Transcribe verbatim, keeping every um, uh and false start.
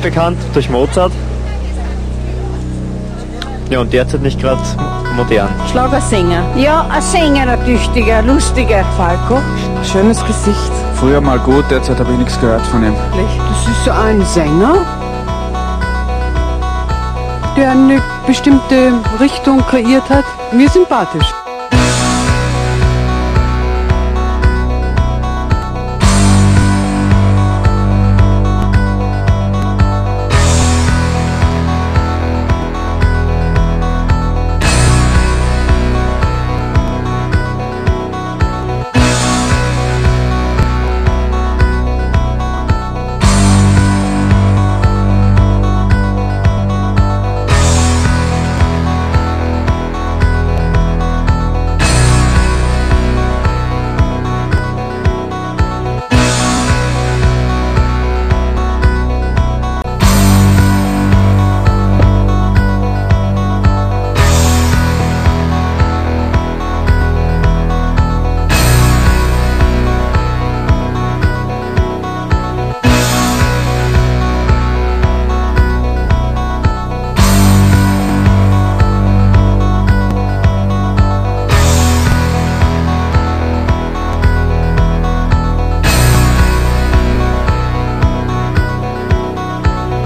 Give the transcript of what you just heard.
bekannt durch Mozart. Ja, und derzeit nicht gerade modern. Schlagersänger. Ja, ein Sänger, ein tüchtiger, lustiger. Falco, schönes Gesicht. Früher mal gut, derzeit habe ich nichts gehört von ihm. Das ist ein Sänger, der eine bestimmte Richtung kreiert hat. Mir sympathisch.